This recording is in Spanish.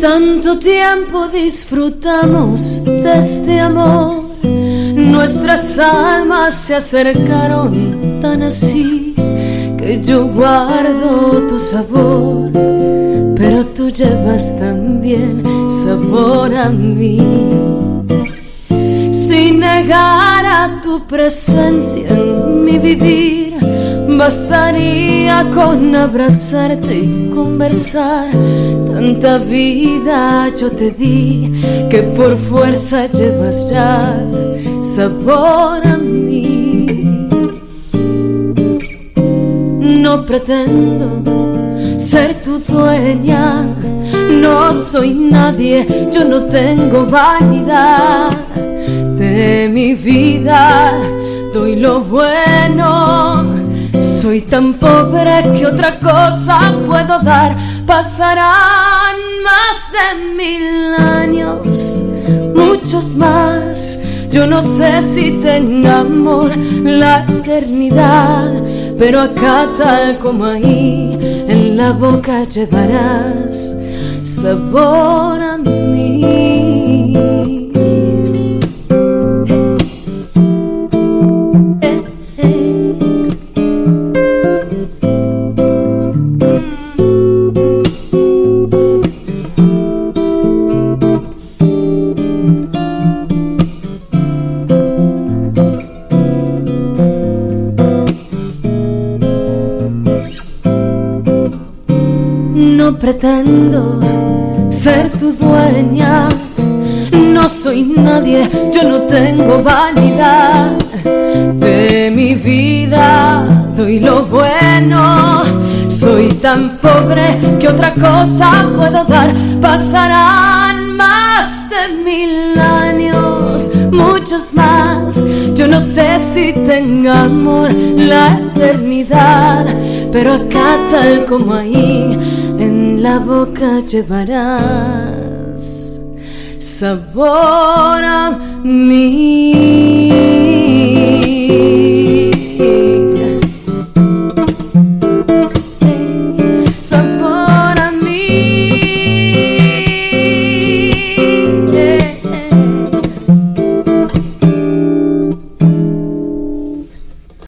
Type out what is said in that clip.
Tanto tiempo disfrutamos de este amor, nuestras almas se acercaron tan así, que yo guardo tu sabor, pero tú llevas también sabor a mí. Si negara tu presencia en mi vivir, bastaría con abrazarte y conversar. Tanta vida yo te di que por fuerza llevas ya sabor a mí. No pretendo ser tu dueña, no soy nadie, yo no tengo vanidad. De mi vida doy lo bueno, soy tan pobre que otra cosa puedo dar. Pasarán más de 1000 años, muchos más. Yo no sé si tenga amor la eternidad, pero acá tal como ahí, en la boca llevarás sabor a mí. No pretendo ser tu dueña, no soy nadie, yo no tengo vanidad. De mi vida doy lo bueno, soy tan pobre que otra cosa puedo dar. Pasarán más de 1000 años, muchos más. Yo no sé si tenga amor la eternidad, pero acá tal como ahí, en la boca llevarás sabor a mí.